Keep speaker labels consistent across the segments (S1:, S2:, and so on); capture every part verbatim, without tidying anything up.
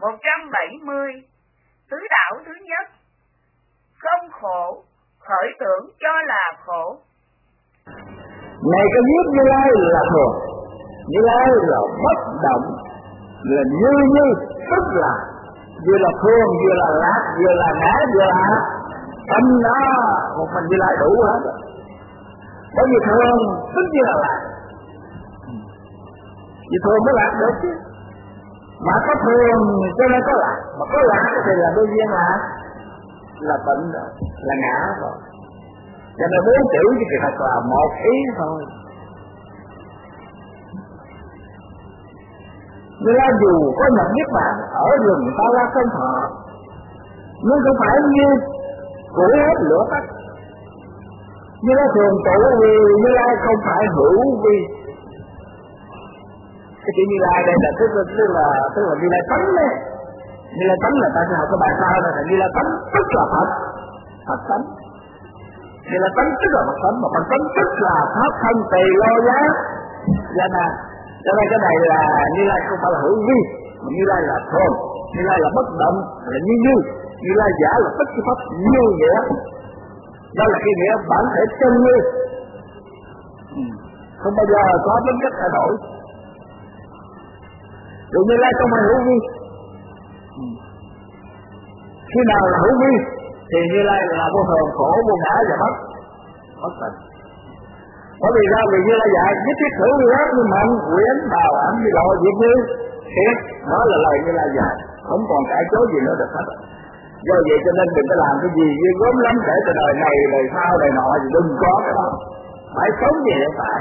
S1: một trăm bảy mươi. Tứ đạo thứ nhất, không khổ, khởi tưởng cho là khổ.
S2: Này cái biết Như Lai là thường, Như Lai là bất động, là như như, tức là vừa là thường, vừa là lạc, vừa là ngã, vừa là tâm đó, một mình Như Lai đủ hết. Bởi vì thường tức như là lạc, vì thường mới lạc được chứ. Mà có thường cho nên có lạc, mà có lạc thì là đương nhiên là là bệnh rồi, là ngã rồi. Cho nên bốn chữ chỉ kỳ thật là một ý thôi. Như là dù có nhập niết bàn ở rừng Ta La Sơn Thọ, nhưng không phải như củi hết lửa tắt. Như là thường trụ vì Như Lai không phải hữu vi. Cái chữ Như Lai đây là tức là tức là tức là Như Lai tánh đấy. Như Lai tánh là ta sẽ học cái bài sau này là Như Lai tánh tức là Phật, Phật tánh. Như Lai tánh tức là Phật tánh, mà Phật tánh tức là pháp thân tỳ lô giá. Dạ nè, cho nên cái này là Như Lai không phải là hữu vi, mà Như Lai là thường, Như Lai là bất động, là như như, Như Lai giả là tất cái pháp như nghĩa. Đó là cái nghĩa bản thể chân như, không bao giờ có tính cách thay đổi. Rồi Như Lai không phải hữu vi. Khi nào là hữu vi thì Như Lai là vô thường, khổ, vô ngã và mất bất tịnh. Bởi vì ra vì Như Lai dạy nhất thiết hữu vi ác như mạnh quyến bào ảnh như lộ diệt như thiệt, đó là lời Như Lai dạy, không còn cãi chối gì nữa được hết. Do vậy cho nên đừng có làm cái gì như gớm lắm để từ đời này đời sau đời nọ thì đừng có cái đó. Phải sống về hiện tại,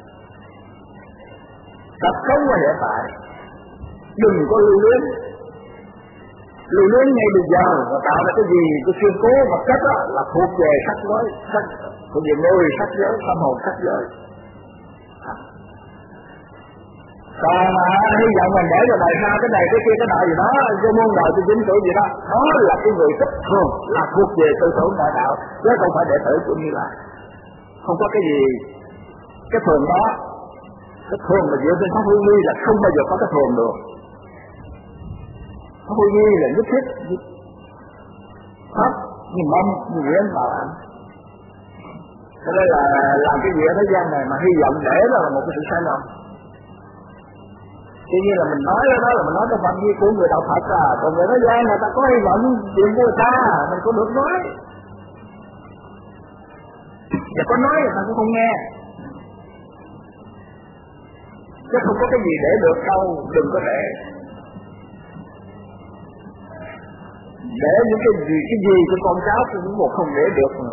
S2: tập sống qua hiện tại, đừng có lưu luyến. Lưu luyến ngay bây giờ và tạo ra cái gì cái xuyên cố vật chất đó là thuộc về sắc giới, sắc thuộc về người sắc giới, tâm hồn sắc giới. Còn mà hy vọng mình để rồi đời sau cái này cái kia cái nọ gì đó, cái môn đời cái chính tử gì đó, đó là cái người thích thường, là thuộc về tư tưởng ngoại đạo, chứ không phải đệ tử của Như Lai. Không có cái gì cái thường đó, cái thường mà dựa trên pháp hữu vi là không bao giờ có cái thường được. Pháp hữu vi là nhất thiết pháp như mâm như nguyện bảo ảnh. Cho nên là làm cái gì ở thế gian này mà hy vọng để đó là một cái sự sai lầm. Tuy nhiên là mình nói đó là mình nói cái phạm vi của người đạo Phật à, còn người thế gian người ta có hy vọng chuyện của người ta, mình có được nói. Và có nói người ta cũng không nghe. Chứ không có cái gì để được đâu, đừng có để. Để những cái gì, cái gì của con cháu cũng một không để được mà.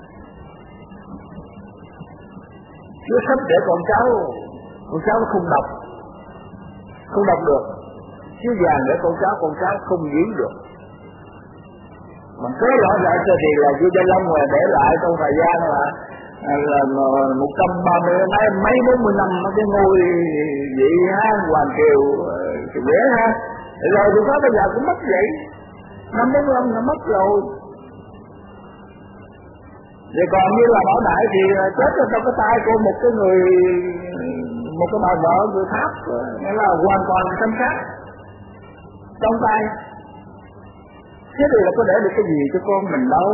S2: Chứ sắp để con cháu, con cháu nó không đọc. Không đọc được, chứ vàng để con cháu, con cháu không giữ được. Mà kế rõ lại cho thì là vua Gia Long mà để lại trong thời gian là là một trăm ba mươi mấy mấy bốn mươi năm cái ngôi vị ha Hoàng Kiều thì dễ ha. Rồi thì có bây giờ cũng mất vậy, năm bốn mươi năm là mất rồi. Vậy còn như là Bảo Đại thì chết ở trong cái tay của một cái người, một cái bà vợ người Pháp, nghĩa là hoàn toàn xâm sát trong tay. Thế thì là có để được cái gì cho con mình đâu.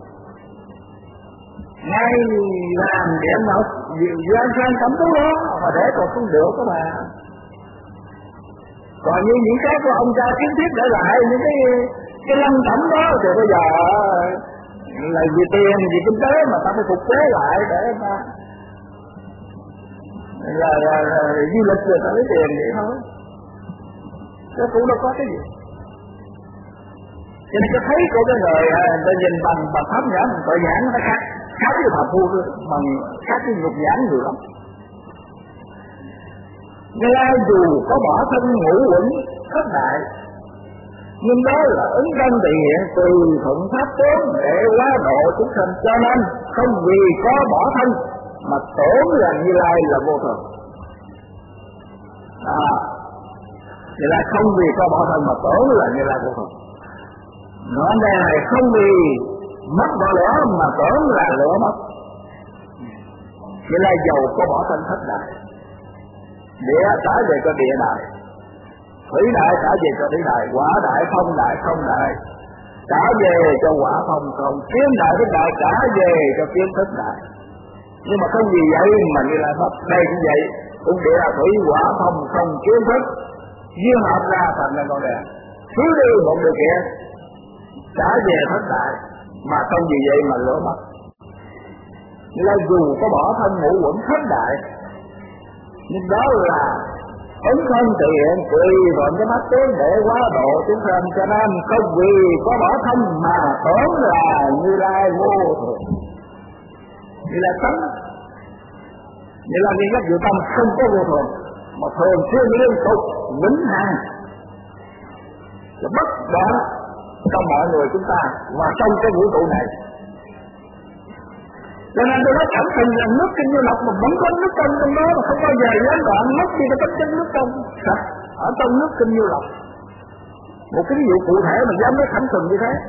S2: Ngay làm để nó gian sang cấm tú đó mà để còn không được các bà. Còn như những cái của ông cha kiến thiết để lại những cái cái lâm thẩm đó thì bây giờ là vì tiền vì kinh tế mà ta phải phục chế lại để ta là, là, là du lịch rồi ta lấy tiền vậy thôi, chứ cũng đâu có cái gì. Cho nên cái thấy của cái người người ta nhìn bằng bằng pháp nhãn bằng tội nhãn nó khác khác với phạm phu, bằng khác với nhục nhãn nhiều lắm. Như Lai dù có bỏ thân ngũ uẩn thất đại, nhưng đó là ứng thân thể hiện từ thuận pháp tướng để hóa độ chúng sanh, cho nên không vì có bỏ thân mà tưởng rằng Như Lai là vô thường. À, Như Lai không vì có bỏ thân mà tưởng là Như Lai vô thường. Ngọn đèn này không vì mất bỏ lửa mà tưởng là lửa mất. Như Lai giàu có bỏ thân thất đại, địa trở về cái địa đại, thủy đại trả về cho thủy đại, quả đại phong đại không đại trả về cho quả phong không, kiến đại thức đại trả về cho kiến thức đại. Nhưng mà không gì vậy mà Như Lai Pháp đây cũng vậy, cũng địa là thủy quả phong không kiến thức duyên hợp ra thành ra con đèn, thiếu đi một điều kiện trả về thất đại, mà không gì vậy mà lửa mất. Như Lai dù có bỏ thân ngũ quẩn thất đại, nhưng đó là ứng thân tự hiện tùy vào cái mắt tướng để quá độ chúng sanh, cho nên không vì có bỏ thân mà tưởng là Như Lai vô thường. Như Lai tánh, Như Lai duy nhất dự tâm không có vô thường, mà thường xuyên liên tục vĩnh hằng là bất đoạn trong mọi người chúng ta và trong cái vũ trụ này. Cho nên tôi nói cảm tình rằng nước Kinh Như Lộc mà vẫn có nước trong trong đó mà không bao giờ gián đoạn mất đi cái tính chất nước trong sạch ở trong nước Kinh Như Lộc. Một cái ví dụ cụ thể mình dám nói thẳng thừng như thế.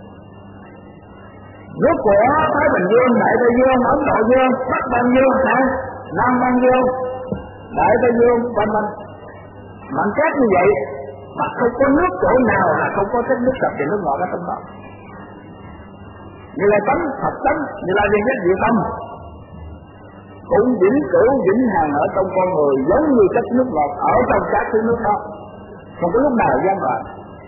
S2: Nước của Thái Bình Dương, Đại Tây Dương, Ấn Độ Dương, Bắc Ban Dương, Nam Ban Dương, Đại Tây Dương, Ban Ban mạnh chết như vậy mà không có nước chỗ nào là không có chất nước sạch và nước ngọt ở trong đó. Như Lai tánh, Phật tánh, Như Lai duy nhất diệu tâm cũng vĩnh cửu vĩnh hằng ở trong con người, giống như chất nước ngọt ở trong các thứ nước đó, không có lúc nào gián đoạn.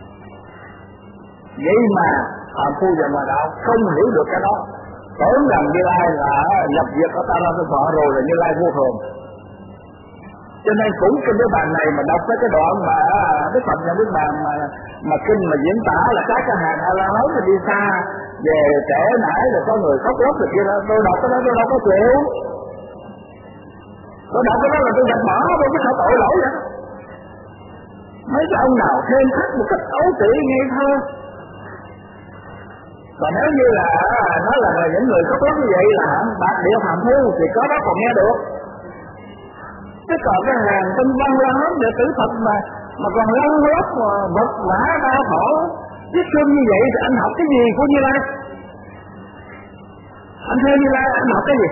S2: Vậy mà phàm phu và ngoại đạo không hiểu được cái đó, tưởng rằng Như Lai là nhập diệt ở ta ra cái vợ rồi là Như Lai vô thường. Cho nên cũng trên cái bàn này mà đọc cái đoạn mà Đức Phật và Đức Bàn mà mà kinh mà diễn tả là các cái hàng A La Hán mà đi xa về trễ nãy rồi có người khóc lóc rồi kia đó, tôi đọc cái đó tôi đâu có chịu. Tôi đọc cái đó là tôi gạch bỏ tôi cái sao tội lỗi vậy. Mấy cái ông nào thêm thắt một cách ấu trĩ ngây thơ. Còn nếu như là nó là những người khóc lóc như vậy là bạc địa phàm phu thì có đó còn nghe được. Chứ còn cái hàng tinh văn la hán để tử Phật mà mà còn lăn lóc mà vật vã đau khổ biết xương như vậy thì anh học cái gì của Như Lai? Anh theo Như Lai anh học cái gì?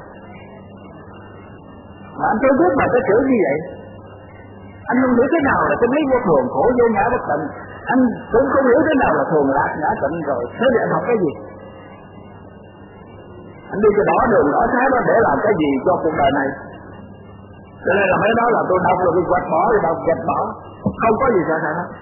S2: Mà anh tôi biết mà cái chữ như vậy, anh không hiểu thế nào là cái lý vô thường khổ vô ngã bất tịnh, anh cũng không hiểu thế nào là thường lạc ngã tịnh rồi, thế thì anh học cái gì? Anh đi cái đó đường đó trái đó để làm cái gì cho cuộc đời này? Cho nên là mấy đó là tôi đọc rồi tôi quạch bỏ rồi đọc quạch bỏ, không có gì xảy ra hết.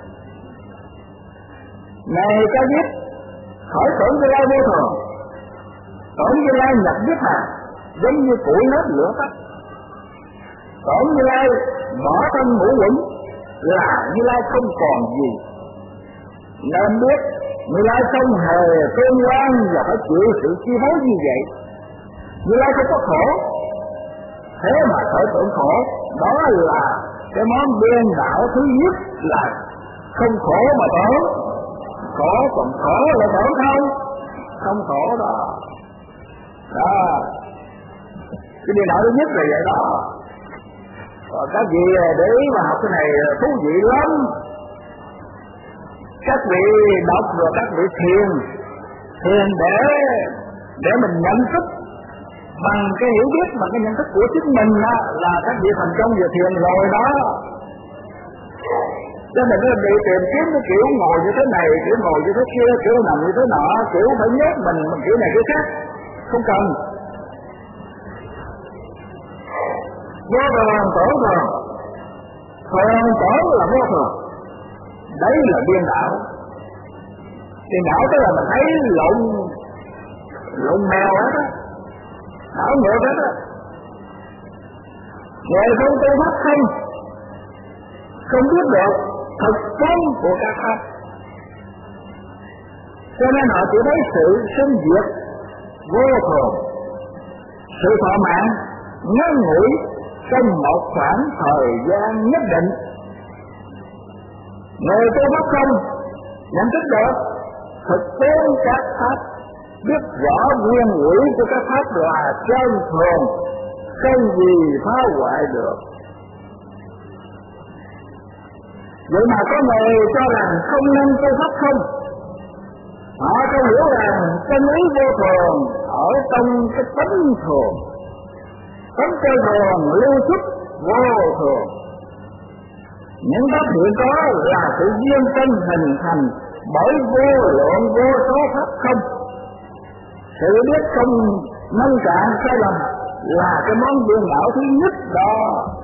S2: Này cho biết khỏi tưởng Như Lai vô thường, tưởng Như Lai nhập biết mà giống như củi nếp lửa tắt, tưởng Như Lai bỏ thân ngũ quẩn là Như Lai không còn gì. Nên biết Như Lai không hề tương quan và phải chịu sự chi phối như vậy. Như Lai không có khổ, thế mà khởi tưởng khổ, đó là cái món biên đạo thứ nhất là không khổ mà tưởng. Khổ còn khổ là tưởng không? Không khổ đó. Đó. Cái biên đạo thứ nhất là vậy đó. Còn các vị để ý mà học cái này thú vị lắm. Các vị đọc rồi các vị thiền, thiền để để mình nhận thức bằng cái hiểu biết, bằng cái nhận thức của chính mình đó, là các vị thành công về thiền rồi đó. Cho mình nó bị tìm kiếm cái kiểu ngồi như thế này, kiểu ngồi như thế kia, kiểu nằm như thế nọ, kiểu phải nhốt mình, mình kiểu này kiểu khác, không cần. Vô thường tưởng thường, thường tưởng là vô thường, đấy là điên đảo. Điên đảo tức là mình thấy lộn lộn mèo hết á, đảo ngược hết á. Người không tu pháp không, không biết được thực chất của các pháp, cho nên họ chỉ thấy sự sinh diệt vô thường, sự thọ mạng ngắn ngủi trong một khoảng thời gian nhất định. Người tu pháp không nhận thức được thực tế các pháp, biết rõ nguyên lý của các pháp là chân thường, không gì phá hoại được. Vậy mà có người cho rằng không nên tu pháp không, họ không hiểu rằng chân lý vô thường ở trong cái tánh thường, tánh cơ thường lưu xuất vô thường. Những phát hiện đó là sự duyên tâm hình thành bởi vô lượng vô số pháp không. Sự biết không nông cạn sai lầm là cái món buồn não thứ nhất đó.